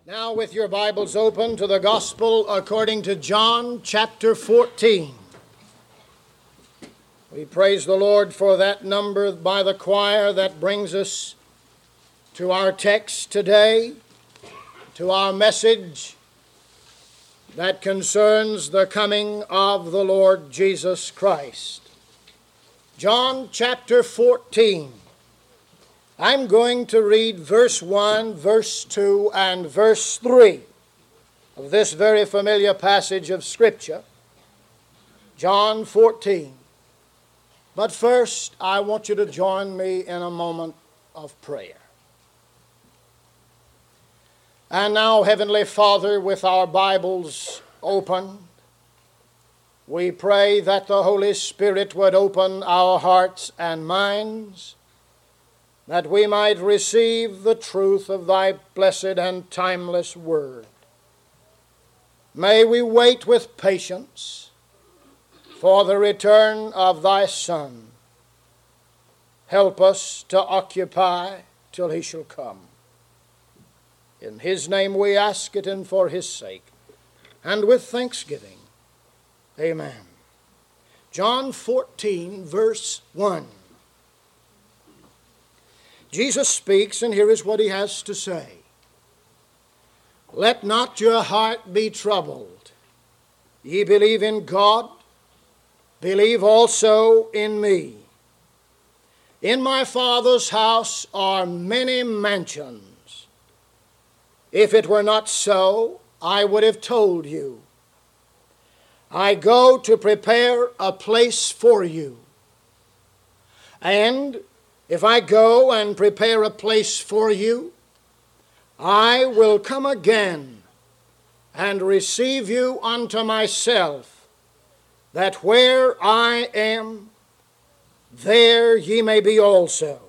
Now, with your Bibles open to the Gospel according to John chapter 14. We praise the Lord for that number by the choir that brings us to our text today, to our message that concerns the coming of the Lord Jesus Christ. John chapter 14. I'm going to read verse 1, verse 2, and verse 3 of this very familiar passage of Scripture, John 14. But first, I want you to join me in a moment of prayer. And now, Heavenly Father, with our Bibles open, we pray that the Holy Spirit would open our hearts and minds, that we might receive the truth of Thy blessed and timeless Word. May we wait with patience for the return of Thy Son. Help us to occupy till He shall come. In His name we ask it, and for His sake, and with thanksgiving. Amen. John 14, verse 1. Jesus speaks, and here is what He has to say. Let not your heart be troubled. Ye believe in God, believe also in me. In my Father's house are many mansions. If it were not so, I would have told you. I go to prepare a place for you. And if I go and prepare a place for you, I will come again and receive you unto myself, that where I am, there ye may be also.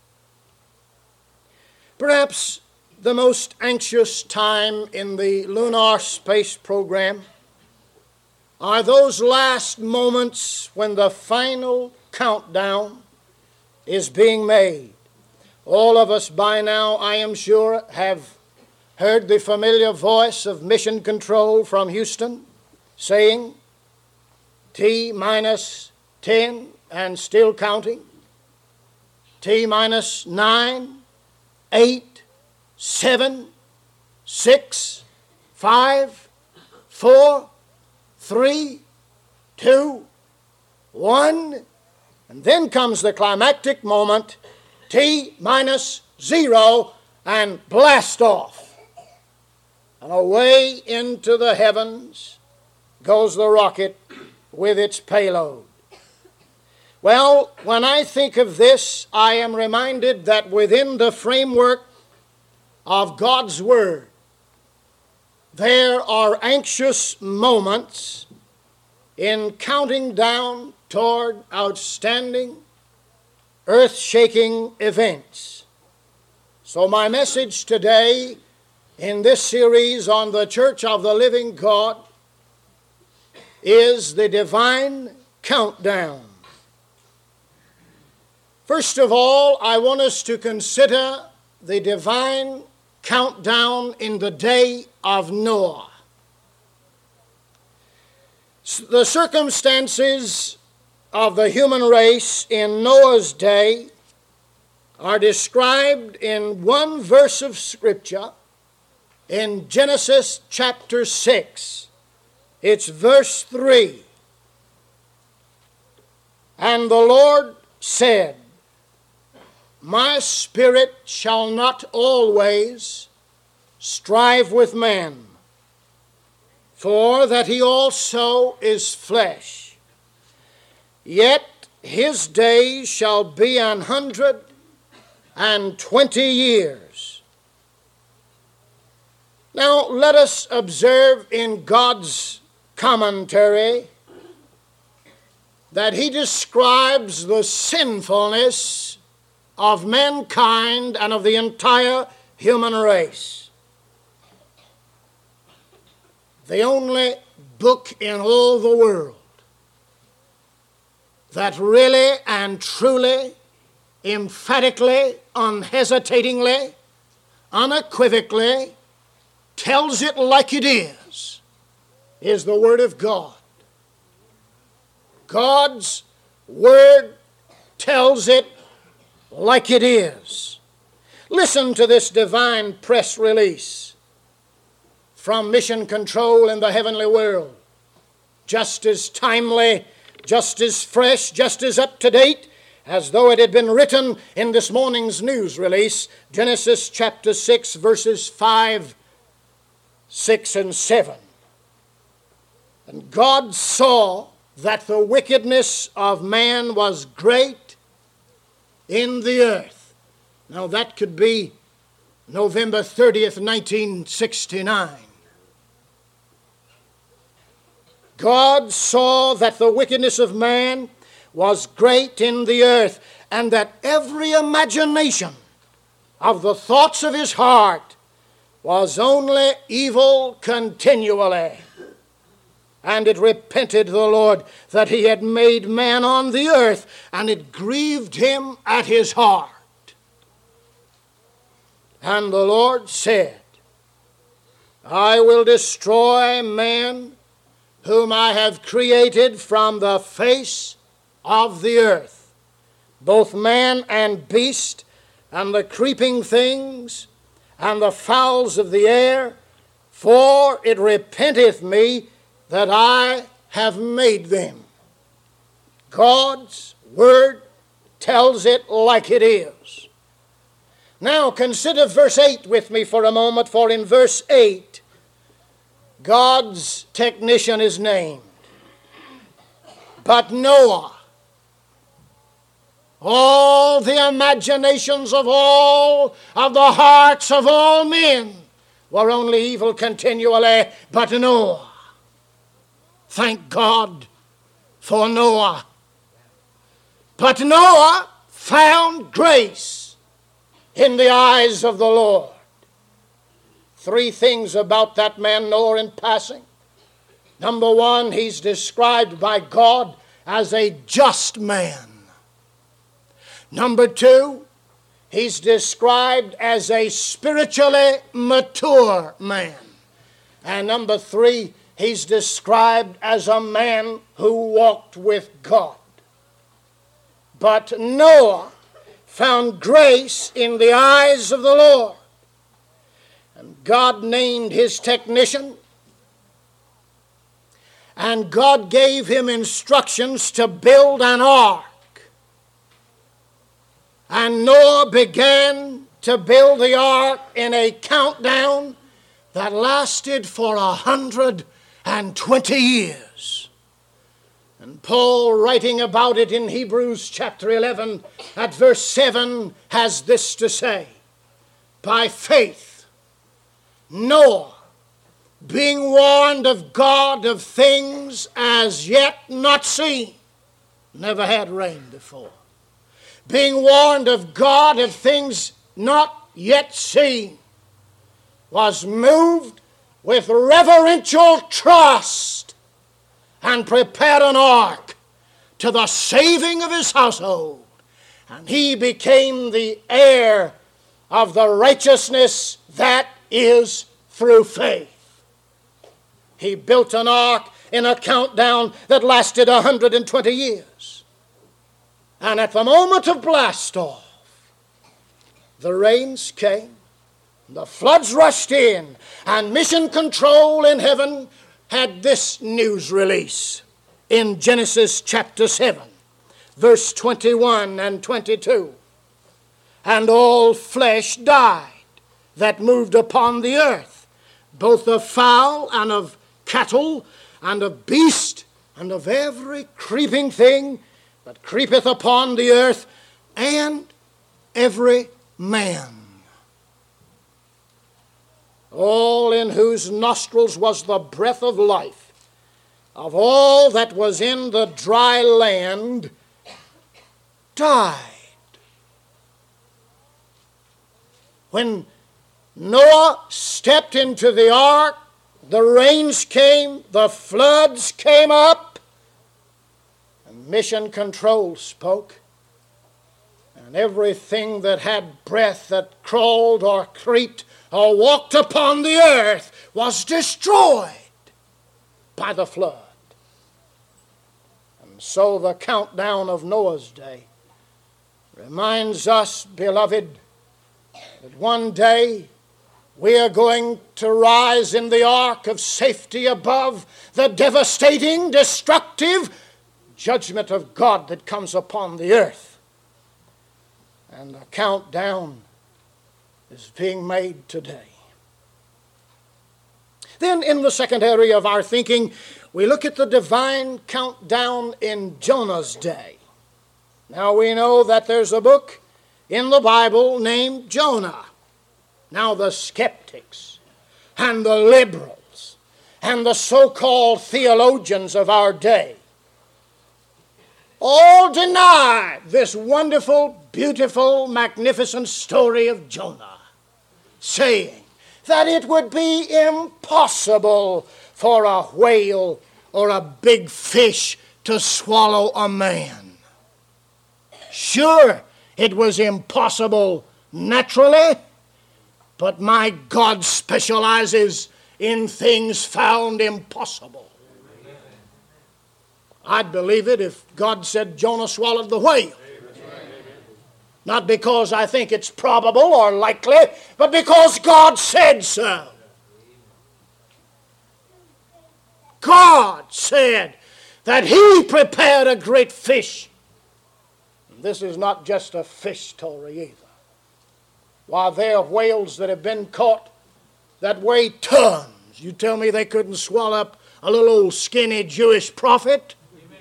Perhaps the most anxious time in the lunar space program are those last moments when the final countdown is being made. All of us by now, I am sure, have heard the familiar voice of Mission Control from Houston saying, T minus 10 and still counting. T minus 9, 8, 7, 6, 5, 4, 3, 2, 1. And then comes the climactic moment, T minus 0, and blast off. And away into the heavens goes the rocket with its payload. Well, when I think of this, I am reminded that within the framework of God's Word, there are anxious moments in counting down toward outstanding, earth-shaking events. So my message today in this series on the Church of the Living God is the divine countdown. First of all, I want us to consider the divine countdown in the day of Noah. The circumstances of the human race in Noah's day are described in one verse of Scripture in Genesis chapter 6. It's verse 3. And the Lord said, My spirit shall not always strive with man, for that he also is flesh. Yet his days shall be 120 years. Now let us observe in God's commentary that He describes the sinfulness of mankind and of the entire human race. The only book in all the world that really and truly, emphatically, unhesitatingly, unequivocally tells it like it is the Word of God. God's Word tells it like it is. Listen to this divine press release from Mission Control in the heavenly world. Just as timely, just as fresh, just as up to date as though it had been written in this morning's news release. Genesis chapter 6, verses 5, 6, and 7. And God saw that the wickedness of man was great in the earth. Now that could be November 30th, 1969. God saw that the wickedness of man was great in the earth, and that every imagination of the thoughts of his heart was only evil continually. And it repented the Lord that he had made man on the earth, and it grieved him at his heart. And the Lord said, I will destroy man whom I have created from the face of the earth, both man and beast, and the creeping things, and the fowls of the air, for it repenteth me that I have made them. God's Word tells it like it is. Now consider verse 8 with me for a moment, for in verse 8, God's technician is named. But Noah, all the imaginations of all of the hearts of all men were only evil continually, but Noah. Thank God for Noah. But Noah found grace in the eyes of the Lord. Three things about that man Noah in passing. Number one, he's described by God as a just man. Number two, he's described as a spiritually mature man. And number three, he's described as a man who walked with God. But Noah found grace in the eyes of the Lord. And God named his technician. And God gave him instructions to build an ark. And Noah began to build the ark in a countdown that lasted for 120 years. And Paul, writing about it in Hebrews chapter 11 at verse 7, has this to say: by faith, Noah, being warned of God of things as yet not seen, never had rain before, being warned of God of things not yet seen, was moved with reverential trust and prepared an ark to the saving of his household. And he became the heir of the righteousness that is through faith. He built an ark in a countdown that lasted 120 years. And at the moment of blast off, the rains came, the floods rushed in, and Mission Control in heaven had this news release in Genesis chapter 7, verse 21 and 22. And all flesh died that moved upon the earth, both of fowl and of cattle and of beast and of every creeping thing that creepeth upon the earth, and every man, all in whose nostrils was the breath of life, of all that was in the dry land, died. When Noah stepped into the ark, the rains came, the floods came up, and Mission Control spoke. And everything that had breath, that crawled or creeped or walked upon the earth was destroyed by the flood. And so the countdown of Noah's day reminds us, beloved, that one day we are going to rise in the ark of safety above the devastating, destructive judgment of God that comes upon the earth. And the countdown is being made today. Then in the second area of our thinking, we look at the divine countdown in Jonah's day. Now we know that there's a book in the Bible named Jonah. Now the skeptics and the liberals and the so-called theologians of our day all deny this wonderful, beautiful, magnificent story of Jonah, saying that it would be impossible for a whale or a big fish to swallow a man. Sure, it was impossible naturally, but my God specializes in things found impossible. I'd believe it if God said Jonah swallowed the whale. Not because I think it's probable or likely, but because God said so. God said that He prepared a great fish. And this is not just a fish story either. Why, there are whales that have been caught that weigh tons. You tell me they couldn't swallow up a little old skinny Jewish prophet?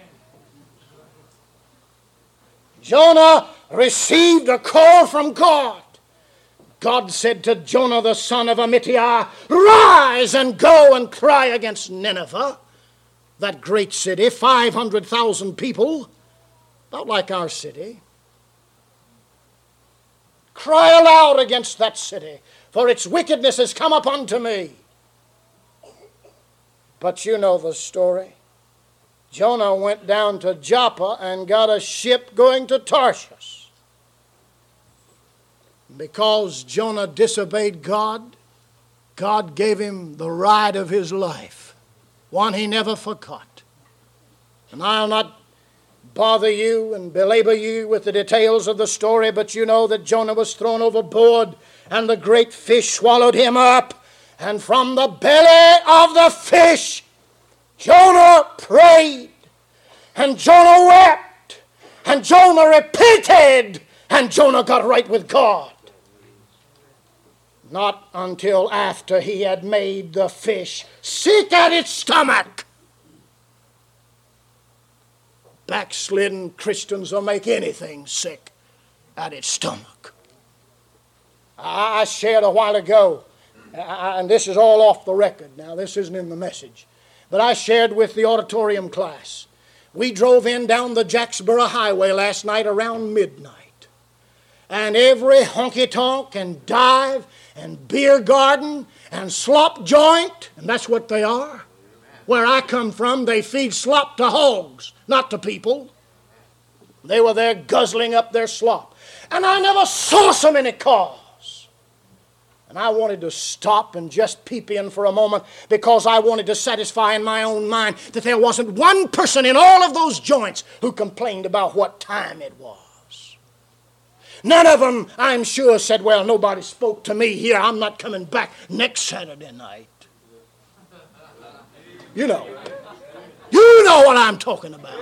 Jonah received a call from God. God said to Jonah, the son of Amittai, rise and go and cry against Nineveh, that great city, 500,000 people, not like our city. Cry aloud against that city, for its wickedness has come up unto me. But you know the story. Jonah went down to Joppa and got a ship going to Tarshish. Because Jonah disobeyed God, God gave him the ride of his life, one he never forgot. And I'll not bother you and belabor you with the details of the story, but you know that Jonah was thrown overboard and the great fish swallowed him up. And from the belly of the fish, Jonah prayed, and Jonah wept, and Jonah repented, and Jonah got right with God. Not until after he had made the fish sick at its stomach. Backslidden Christians will make anything sick at its stomach. I shared a while ago, and this is all off the record now, this isn't in the message, but I shared with the auditorium class. We drove in down the Jacksboro Highway last night around midnight. And every honky-tonk and dive and beer garden and slop joint, and that's what they are. Where I come from, they feed slop to hogs, not to people. They were there guzzling up their slop. And I never saw so many cars. And I wanted to stop and just peep in for a moment because I wanted to satisfy in my own mind that there wasn't one person in all of those joints who complained about what time it was. None of them, I'm sure, said, well, nobody spoke to me here. I'm not coming back next Saturday night. You know what I'm talking about.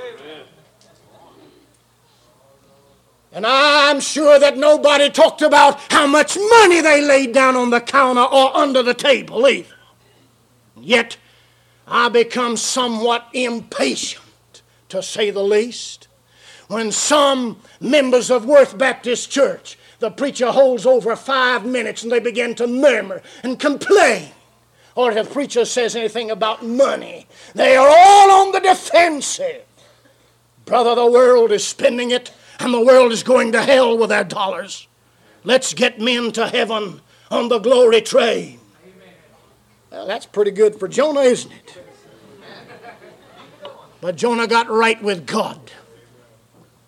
And I'm sure that nobody talked about how much money they laid down on the counter or under the table either. Yet, I become somewhat impatient, to say the least, when some members of Worth Baptist Church, the preacher holds over 5 minutes and they begin to murmur and complain. Or if the preacher says anything about money, they are all on the defensive. Brother, the world is spending it, and the world is going to hell with their dollars. Let's get men to heaven on the glory train. Well, that's pretty good for Jonah, isn't it? But Jonah got right with God.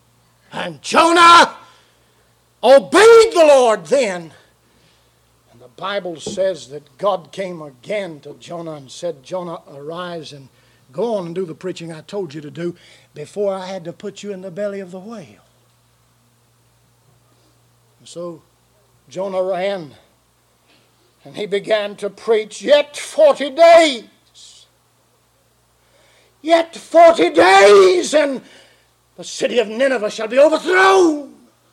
And Jonah obeyed the Lord then. And the Bible says that God came again to Jonah and said, Jonah, arise and go on and do the preaching I told you to do before I had to put you in the belly of the whale. And so Jonah ran and he began to preach, yet 40 days. Yet 40 days and the city of Nineveh shall be overthrown.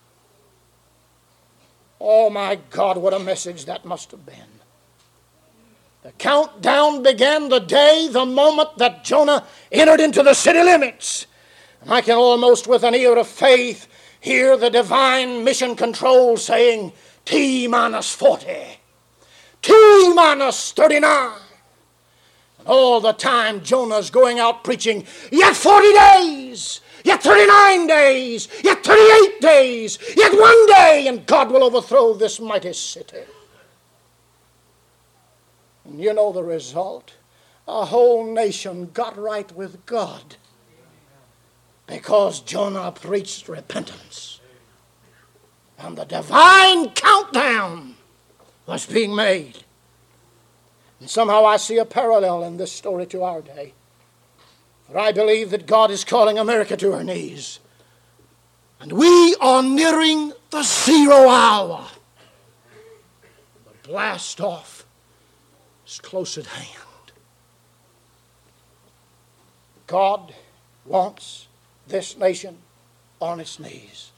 Oh my God, what a message that must have been. The countdown began the day, the moment that Jonah entered into the city limits. And I can almost with an ear of faith hear the divine mission control saying, T minus 40, T minus 39. And all the time Jonah's going out preaching, yet 40 days, yet 39 days, yet 38 days, yet one day, and God will overthrow this mighty city. And you know the result. A whole nation got right with God because Jonah preached repentance. And the divine countdown was being made. And somehow I see a parallel in this story to our day. For I believe that God is calling America to her knees. And we are nearing the 0 hour. The blast off is close at hand. God wants this nation on its knees.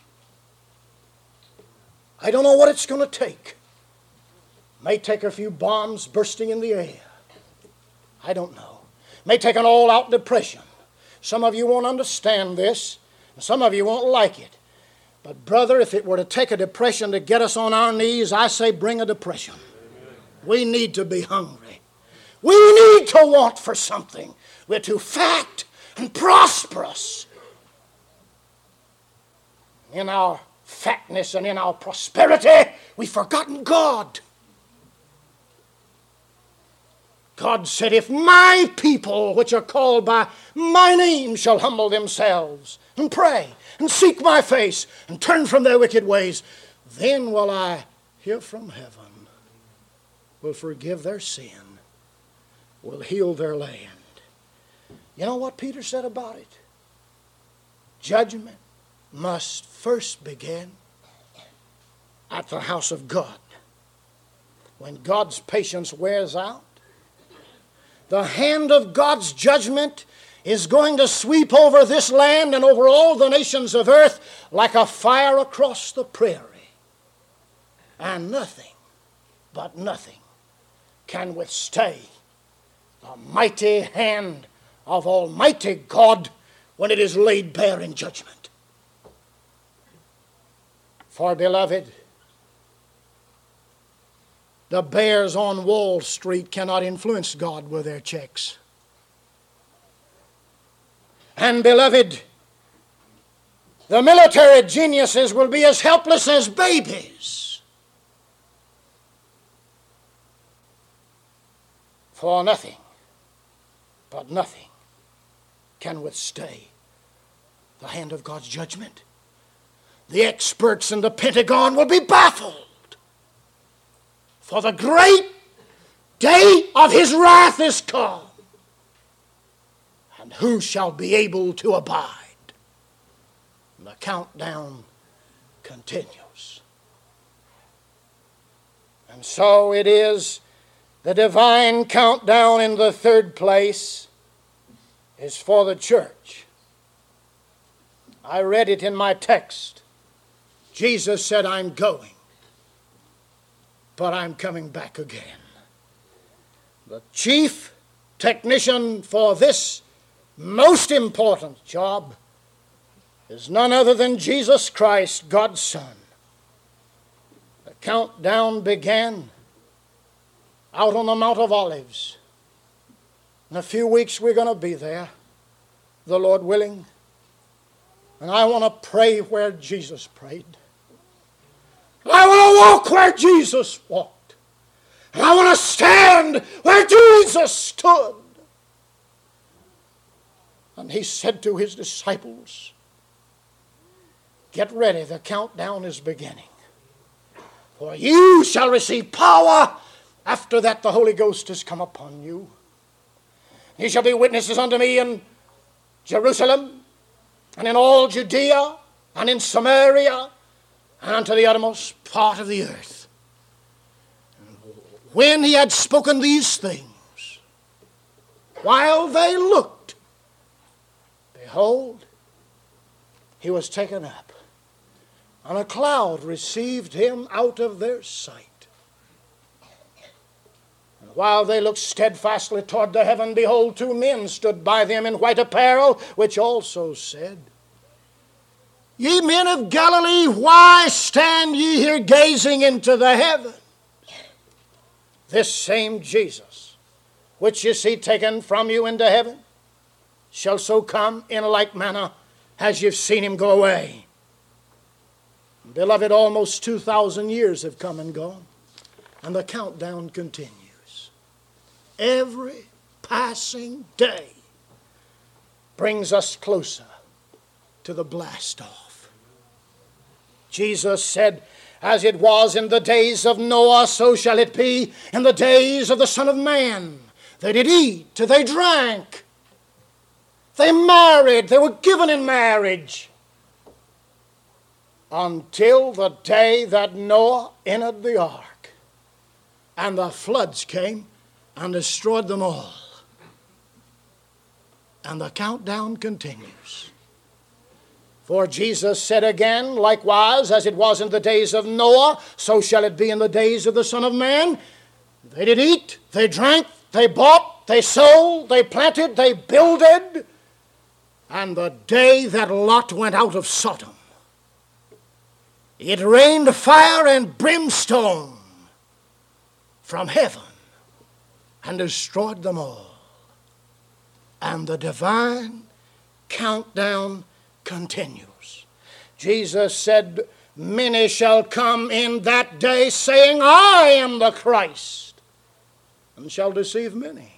I don't know what it's going to take. It may take a few bombs bursting in the air. I don't know. It may take an all-out depression. Some of you won't understand this, and some of you won't like it. But brother, if it were to take a depression to get us on our knees, I say bring a depression. Amen. We need to be hungry. We need to want for something. We're too fat and prosperous. In our fatness and in our prosperity, we've forgotten God. God said, if my people, which are called by my name, shall humble themselves and pray and seek my face and turn from their wicked ways, then will I hear from heaven, will forgive their sin, will heal their land. You know what Peter said about it? Judgment must first begin at the house of God. When God's patience wears out, the hand of God's judgment is going to sweep over this land and over all the nations of earth like a fire across the prairie. And nothing, but nothing, can withstay the mighty hand of Almighty God when it is laid bare in judgment. For, beloved, the bears on Wall Street cannot influence God with their checks. And, beloved, the military geniuses will be as helpless as babies. For nothing, but nothing, can withstay the hand of God's judgment. The experts in the Pentagon will be baffled. For the great day of his wrath is come. And who shall be able to abide? And the countdown continues. And so it is the divine countdown in the third place is for the church. I read it in my text. Jesus said, I'm going, but I'm coming back again. The chief technician for this most important job is none other than Jesus Christ, God's Son. The countdown began out on the Mount of Olives. In a few weeks we're going to be there, the Lord willing. And I want to pray where Jesus prayed. I want to walk where Jesus walked. And I want to stand where Jesus stood. And he said to his disciples, get ready, the countdown is beginning. For you shall receive power after that the Holy Ghost has come upon you. Ye shall be witnesses unto me in Jerusalem, and in all Judea, and in Samaria, and unto the uttermost part of the earth. When he had spoken these things, while they looked, behold, he was taken up, and a cloud received him out of their sight. And while they looked steadfastly toward the heaven, behold, two men stood by them in white apparel, which also said, Ye men of Galilee, why stand ye here gazing into the heavens? This same Jesus, which ye see taken from you into heaven, shall so come in like manner as you've seen him go away. Beloved, almost 2,000 years have come and gone, and the countdown continues. Every passing day brings us closer to the blast off. Jesus said, As it was in the days of Noah, so shall it be in the days of the Son of Man. They did eat, they drank, they married, they were given in marriage, until the day that Noah entered the ark, and the floods came and destroyed them all. And the countdown continues. For Jesus said again, likewise, as it was in the days of Noah, so shall it be in the days of the Son of Man. They did eat, they drank, they bought, they sold, they planted, they builded. And the day that Lot went out of Sodom, it rained fire and brimstone from heaven and destroyed them all. And the divine countdown continues. Jesus said, Many shall come in that day saying, I am the Christ, and shall deceive many.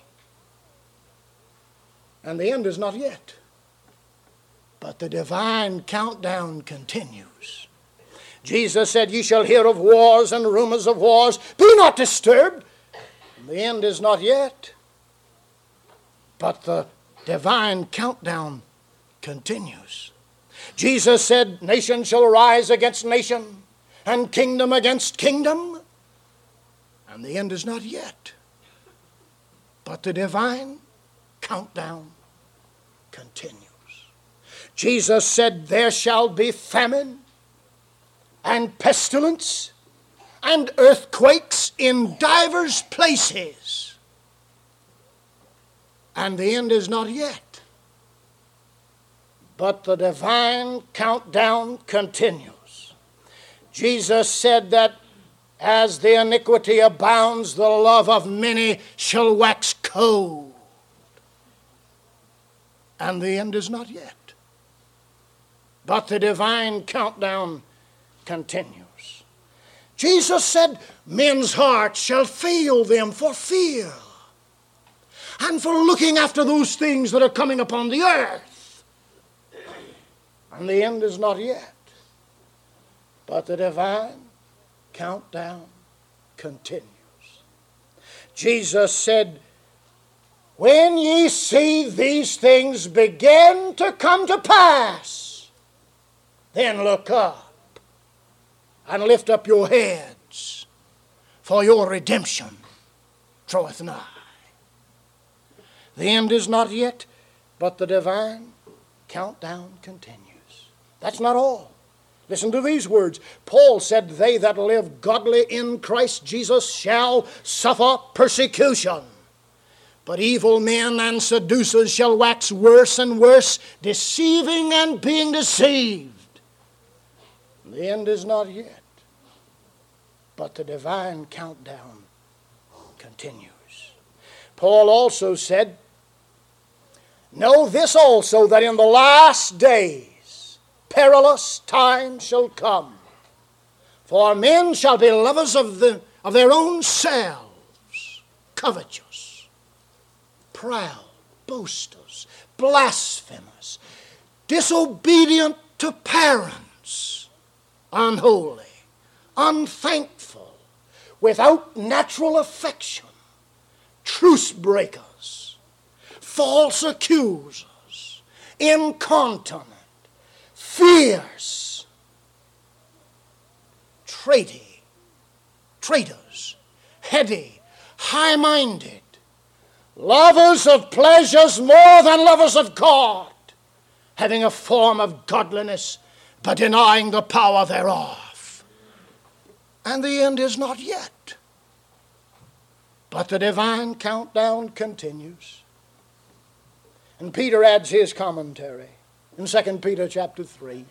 And the end is not yet, but the divine countdown continues. Jesus said, Ye shall hear of wars and rumors of wars. Be not disturbed. The end is not yet, but the divine countdown continues. Jesus said, Nation shall rise against nation, and kingdom against kingdom. And the end is not yet, but the divine countdown continues. Jesus said, There shall be famine, and pestilence, and earthquakes in divers places. And the end is not yet, but the divine countdown continues. Jesus said that as the iniquity abounds, the love of many shall wax cold. And the end is not yet, but the divine countdown continues. Jesus said, Men's hearts shall fail them for fear and for looking after those things that are coming upon the earth. And the end is not yet, but the divine countdown continues. Jesus said, When ye see these things begin to come to pass, then look up and lift up your heads, for your redemption draweth nigh. The end is not yet, but the divine countdown continues. That's not all. Listen to these words. Paul said, They that live godly in Christ Jesus shall suffer persecution. But evil men and seducers shall wax worse and worse, deceiving and being deceived. The end is not yet, but the divine countdown continues. Paul also said, Know this also, that in the last days perilous times shall come. For men shall be lovers of their own selves, covetous, proud, boasters, blasphemous, disobedient to parents, unholy, unthankful, without natural affection, truce breakers, false accusers, incontinent, fierce, traitors, heady, high-minded, lovers of pleasures more than lovers of God, having a form of godliness, but denying the power thereof. And the end is not yet. But the divine countdown continues. And Peter adds his commentary in 2 Peter chapter 3.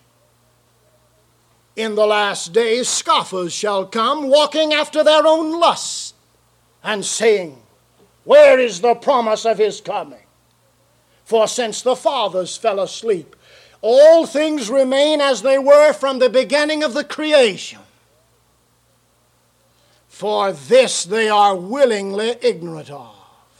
In the last days scoffers shall come, walking after their own lusts, and saying, where is the promise of his coming? For since the fathers fell asleep, all things remain as they were from the beginning of the creation. For this they are willingly ignorant of,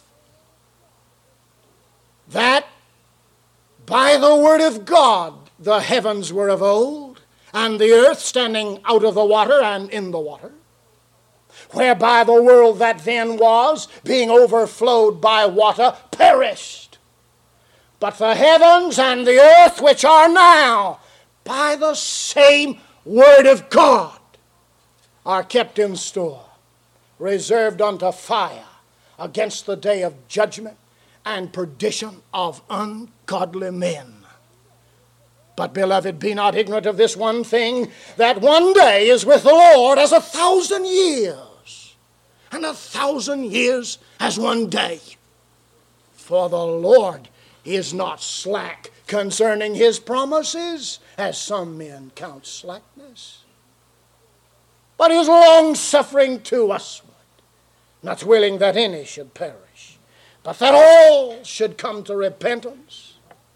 that by the word of God the heavens were of old, and the earth standing out of the water and in the water, whereby the world that then was, being overflowed by water, perished. But the heavens and the earth which are now, by the same word of God, are kept in store, reserved unto fire against the day of judgment and perdition of ungodly men. But, beloved, be not ignorant of this one thing, that one day is with the Lord as 1,000 years, and 1,000 years as one day. For the Lord is not slack concerning his promises, as some men count slackness, but is long-suffering to usward, not willing that any should perish, but that all should come to repentance.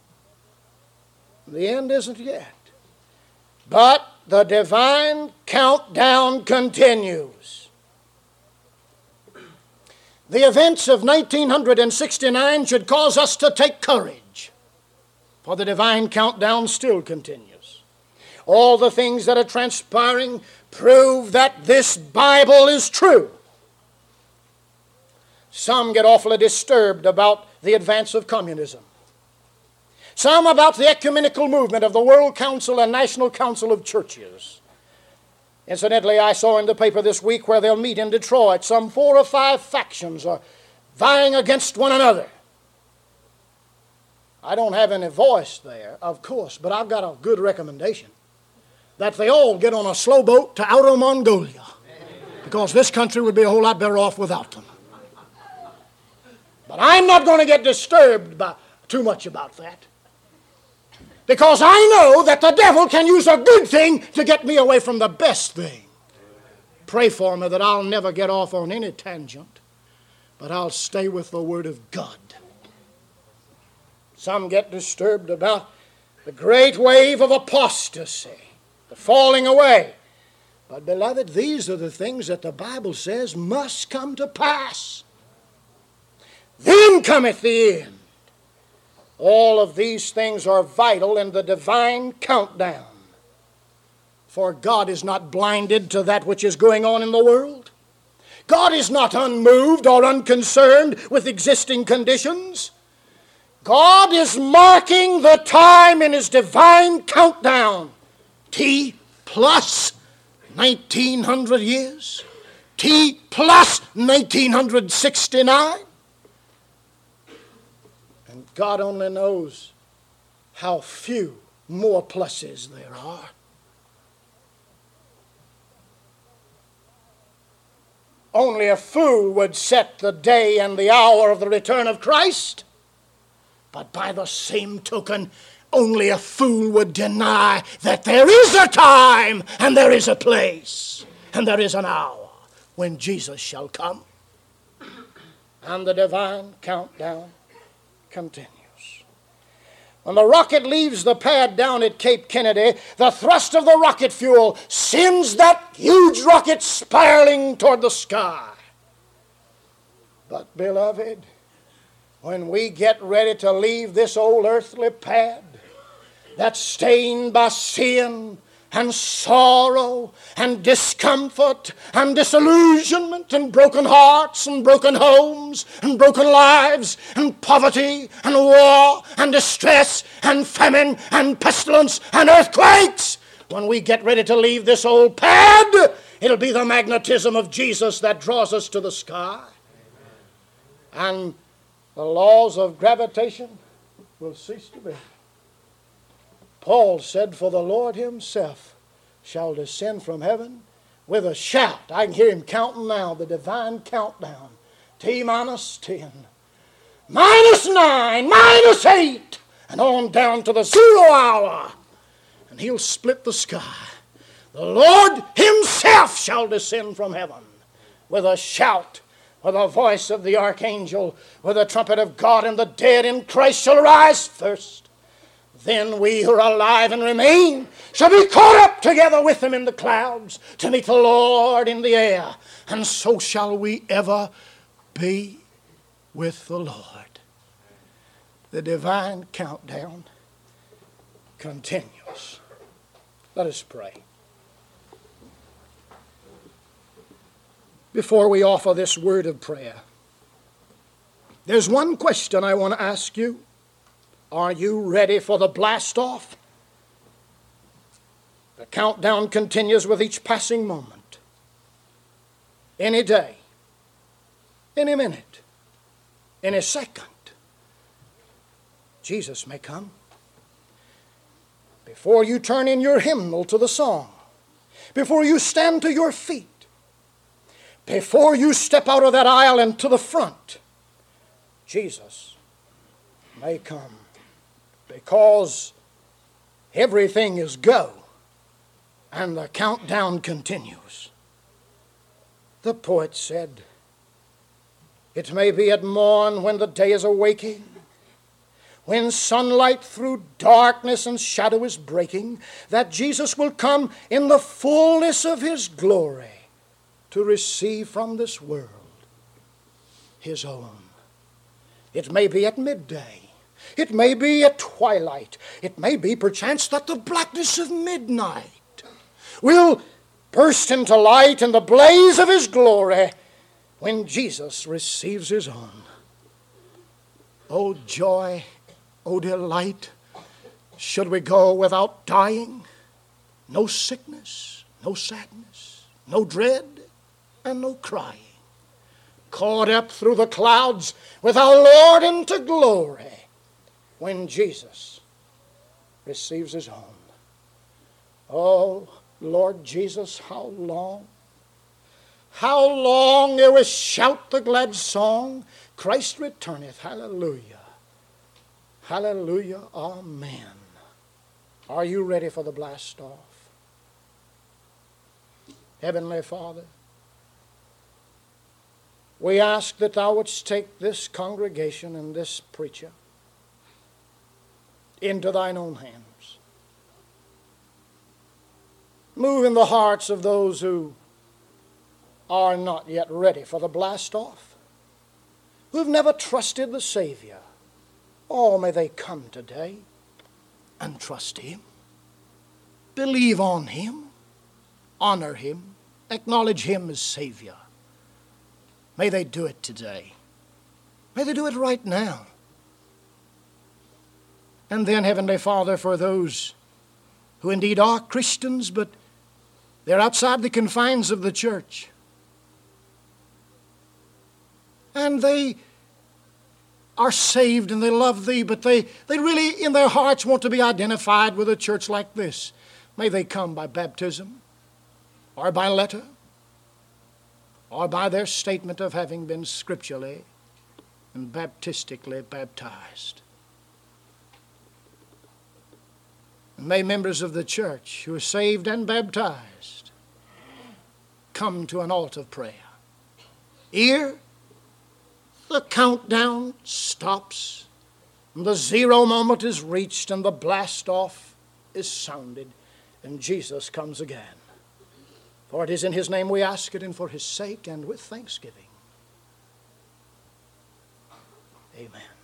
The end isn't yet. But the divine countdown continues. The events of 1969 should cause us to take courage, for the divine countdown still continues. All the things that are transpiring prove that this Bible is true. Some get awfully disturbed about the advance of communism. Some about the ecumenical movement of the World Council and National Council of Churches. Incidentally, I saw in the paper this week where they'll meet in Detroit. Some 4 or 5 factions are vying against one another. I don't have any voice there, of course, but I've got a good recommendation. That they all get on a slow boat to Outer Mongolia, because this country would be a whole lot better off without them. But I'm not going to get disturbed by too much about that, because I know that the devil can use a good thing to get me away from the best thing. Pray for me that I'll never get off on any tangent, but I'll stay with the Word of God. Some get disturbed about the great wave of apostasy, the falling away. But, beloved, these are the things that the Bible says must come to pass. Then cometh the end. All of these things are vital in the divine countdown. For God is not blinded to that which is going on in the world. God is not unmoved or unconcerned with existing conditions. God is marking the time in his divine countdown. T plus 1900 years. T plus 1969. God only knows how few more pluses there are. Only a fool would set the day and the hour of the return of Christ. But by the same token, only a fool would deny that there is a time and there is a place and there is an hour when Jesus shall come. And the divine countdown continues. When the rocket leaves the pad down at Cape Kennedy, the thrust of the rocket fuel sends that huge rocket spiraling toward the sky. But, beloved, when we get ready to leave this old earthly pad that's stained by sin and sorrow and discomfort and disillusionment and broken hearts and broken homes and broken lives and poverty and war and distress and famine and pestilence and earthquakes. When we get ready to leave this old pad, it'll be the magnetism of Jesus that draws us to the sky. And the laws of gravitation will cease to be. Paul said, for the Lord himself shall descend from heaven with a shout. I can hear him counting now, the divine countdown. T minus 10, minus 9, minus 8, and on down to the 0 hour. And he'll split the sky. The Lord himself shall descend from heaven with a shout, with the voice of the archangel, with the trumpet of God, and the dead in Christ shall rise first. Then we who are alive and remain shall be caught up together with them in the clouds to meet the Lord in the air. And so shall we ever be with the Lord. The divine countdown continues. Let us pray. Before we offer this word of prayer, there's one question I want to ask you. Are you ready for the blast off? The countdown continues with each passing moment. Any day, any minute, any second, Jesus may come. Before you turn in your hymnal to the song, before you stand to your feet, before you step out of that aisle and to the front, Jesus may come. Because everything is go and the countdown continues. The poet said, it may be at morn when the day is awaking, when sunlight through darkness and shadow is breaking, that Jesus will come in the fullness of his glory to receive from this world his own. It may be at midday. It may be at twilight. It may be perchance that the blackness of midnight will burst into light in the blaze of his glory when Jesus receives his own. Oh joy, oh delight, should we go without dying? No sickness, no sadness, no dread, and no crying. Caught up through the clouds with our Lord into glory when Jesus receives his own. Oh, Lord Jesus, how long ere we shout the glad song, Christ returneth, hallelujah, hallelujah, amen. Are you ready for the blast off? Heavenly Father, we ask that thou wouldst take this congregation and this preacher into thine own hands. Move in the hearts of those who are not yet ready for the blast off, who have never trusted the Savior. Oh, may they come today and trust him, believe on him, honor him, acknowledge him as Savior. May they do it today. May they do it right now. And then, Heavenly Father, for those who indeed are Christians, but they're outside the confines of the church, and they are saved and they love thee, but they really in their hearts want to be identified with a church like this. May they come by baptism, or by letter, or by their statement of having been scripturally and baptistically baptized. And may members of the church who are saved and baptized come to an altar of prayer. Here, the countdown stops, and the 0 moment is reached, and the blast off is sounded, and Jesus comes again. For it is in his name we ask it, and for his sake, and with thanksgiving. Amen.